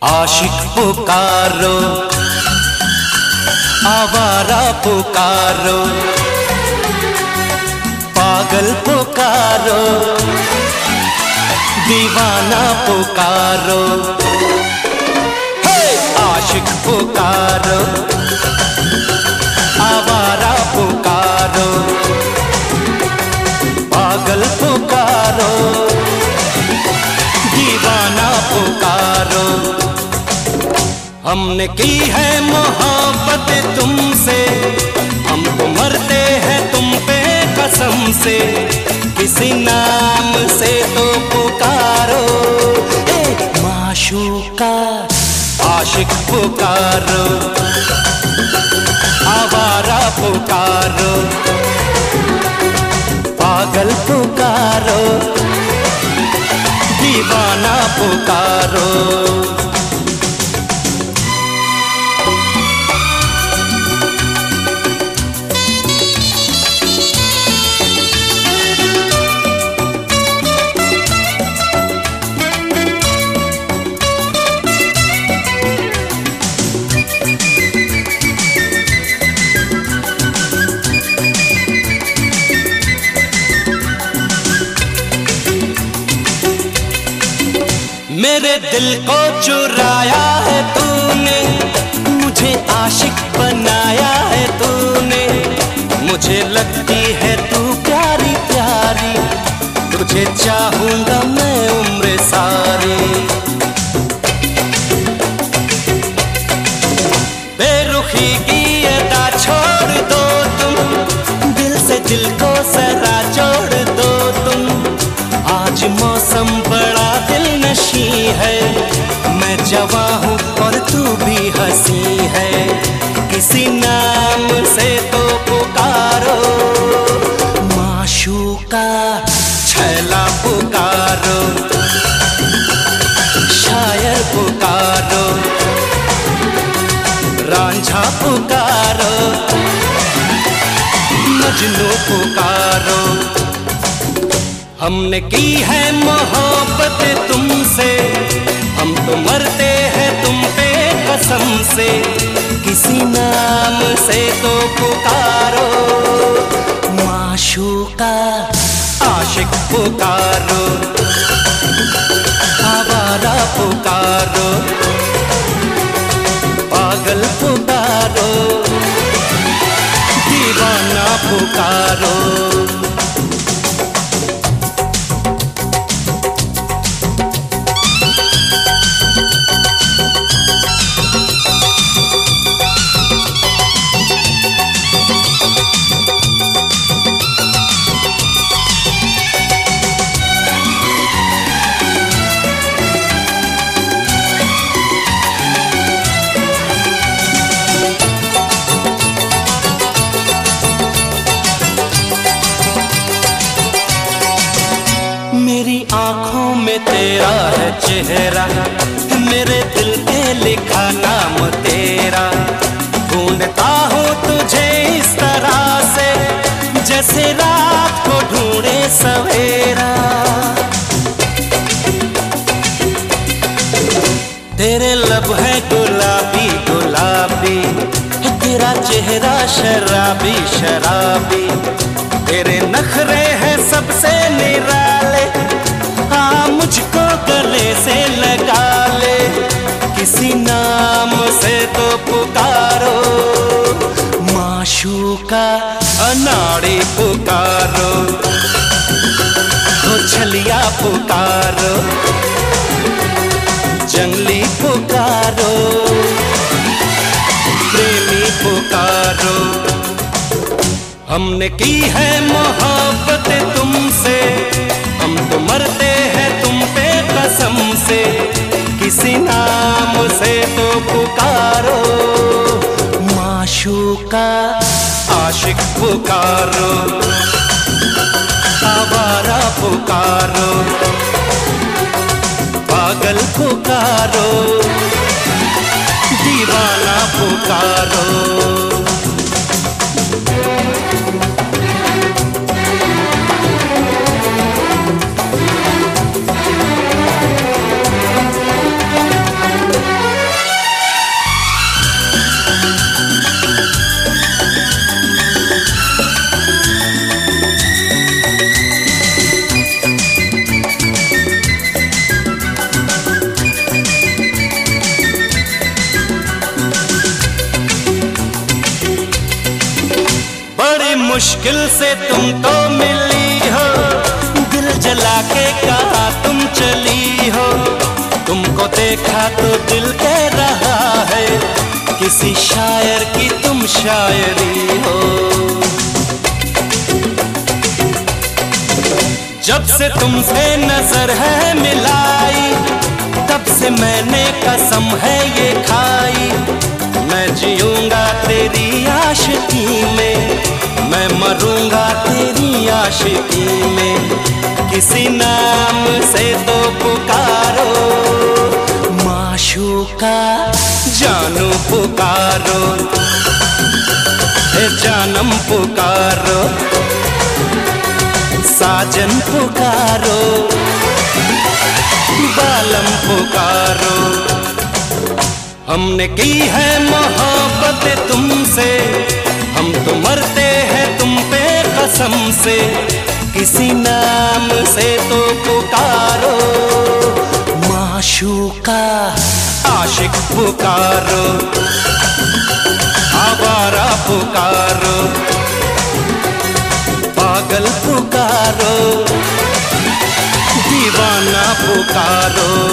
आशिक पुकारो, आवारा पुकारो, पागल पुकारो, दीवाना पुकारो। हे आशिक पुकारो, आवारा पुकारो, पागल पुकारो, दीवाना पुकारो। हमने की है मोहब्बत तुमसे, हम तो मरते हैं तुम पे कसम से। किसी नाम से तो पुकारो, ए माशूका। आशिक पुकारो, आवारा पुकारो, पागल पुकारो, दीवाना पुकारो। मेरे दिल को चुराया है तूने, मुझे आशिक बनाया है तूने। मुझे लगती है तू प्यारी प्यारी, तुझे चाहूंगा मैं उम्र सारी। बेरुखी की अदा छोड़ दो तुम, दिल से दिल को जरा जोड़ दो तुम। आज मौसम बड़ा दिलनशी है, मैं जवां हूँ और तू भी हंसी है। किसी नाम से तो पुकारो, माशूका। छैला पुकारो, शायर पुकारो, रांझा पुकारो, मजनू पुकारो। हमने की है मोहब्बत तुमसे, हम तो मरते हैं तुम पे कसम से। किसी नाम से तो पुकारो, माशूका। आशिक पुकारो, आवारा पुकारो, पागल पुकारो, दीवाना पुकारो। मेरी आँखों में तेरा है चेहरा, मेरे दिल पे लिखा नाम तेरा। ढूंढता हूँ तुझे इस तरह से, जैसे रात को ढूंढे सवेरा। तेरे लब है गुलाबी गुलाबी, तेरा चेहरा शराबी शराबी। तेरे नखरे हैं सबसे निराले, हाँ मुझको गले से लगा ले। किसी नाम से तो पुकारो, माशूका। अनाड़ी पुकारो, हो छलिया पुकारो, जंगली पुकारो, प्रेमी पुकारो। हमने की है मोहब्बत तुमसे, हम तो मरते हैं तुम पे कसम से। किसी नाम से तो पुकारो, माशूका। आशिक पुकारो, आवारा पुकारो, पागल पुकारो, दीवाना पुकारो। मुश्किल से तुम तो मिली हो, दिल जला के कहा तुम चली हो। तुमको देखा तो दिल कह रहा है, किसी शायर की तुम शायरी हो। जब से तुमसे नजर है मिलाई, तब से मैंने कसम है ये खाई। मैं जीऊंगा तेरी आशिकी में, मैं मरूंगा तेरी आशिकी में। किसी नाम से तो पुकारो माशूका, जानू पुकारो, जानम पुकारो, साजन पुकारो, बालम पुकारो। हमने की है मोहब्बत तुमसे, हम तो मरते हैं तुम पे कसम से। किसी नाम से तो पुकारो माशूका, आशिक पुकारो, आवारा पुकारो, पागल पुकारो, दीवाना पुकारो।